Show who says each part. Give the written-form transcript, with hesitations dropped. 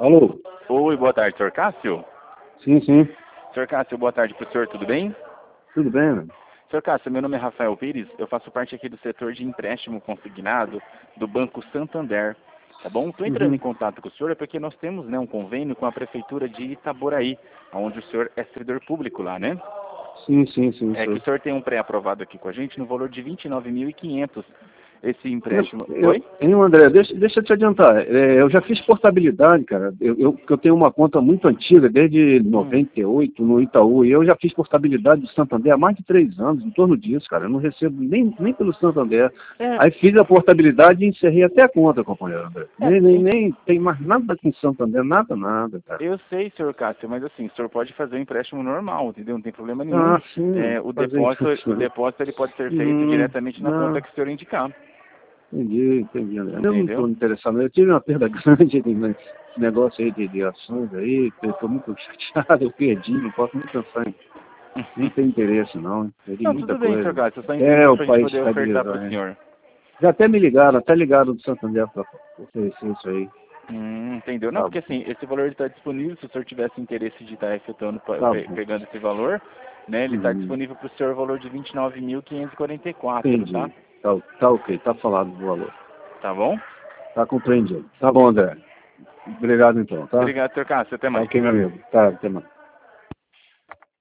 Speaker 1: Alô?
Speaker 2: Oi, boa tarde, senhor Cássio.
Speaker 1: Sim, sim.
Speaker 2: Senhor Cássio, boa tarde pro senhor, tudo bem?
Speaker 1: Tudo bem, né?
Speaker 2: Senhor Cássio, meu nome é Rafael Pires, eu faço parte aqui do setor de empréstimo consignado do Banco Santander, tá bom? Estou entrando em contato com o senhor porque nós temos, né, um convênio com a Prefeitura de Itaboraí, onde o senhor é servidor público lá, né?
Speaker 1: Sim, sim, sim.
Speaker 2: É que o senhor tem um pré-aprovado aqui com a gente no valor de 29.500. Esse
Speaker 1: Mas,
Speaker 2: empréstimo... Oi?
Speaker 1: hein, André, deixa eu te adiantar. Eu já fiz portabilidade, cara. Eu tenho uma conta muito antiga, desde 98, no Itaú, e eu já fiz portabilidade do Santander há mais de 3 anos, em torno disso, cara. Eu não recebo nem pelo Santander. Aí fiz a portabilidade e encerrei até a conta, companheiro André. Nem tem mais nada com Santander, nada, cara.
Speaker 2: Eu sei, senhor Cássio, mas assim, o senhor pode fazer um empréstimo normal, entendeu? Não tem problema nenhum.
Speaker 1: Ah, sim.
Speaker 2: O depósito ele pode ser feito diretamente na conta que o senhor indicar.
Speaker 1: Entendi, André. Eu não estou interessado. Eu tive uma perda grande nesse negócio aí de ações aí, eu estou muito chateado, eu perdi, não posso nem pensar em. Nem tem interesse, não. Perdi
Speaker 2: Não,
Speaker 1: muita
Speaker 2: tudo bem,
Speaker 1: coisa.
Speaker 2: senhor Cássio, só entendendo
Speaker 1: O
Speaker 2: para a gente
Speaker 1: país
Speaker 2: poder ofertar para o
Speaker 1: estabilizar, hein?
Speaker 2: senhor.
Speaker 1: Já até ligaram do Santander para oferecer isso aí.
Speaker 2: Entendeu? Não, porque assim, esse valor está disponível, se o senhor tivesse interesse de estar efetuando, pegando esse valor, né, ele está disponível para o senhor o valor de 29.544,
Speaker 1: Entendi.
Speaker 2: tá?
Speaker 1: Tá ok, tá falado do valor.
Speaker 2: Tá bom?
Speaker 1: Tá compreendido. Tá bom, André. Obrigado então, tá?
Speaker 2: Obrigado, senhor Cássio, até
Speaker 1: Tá
Speaker 2: mais.
Speaker 1: ok, meu amigo. Tá, até mais.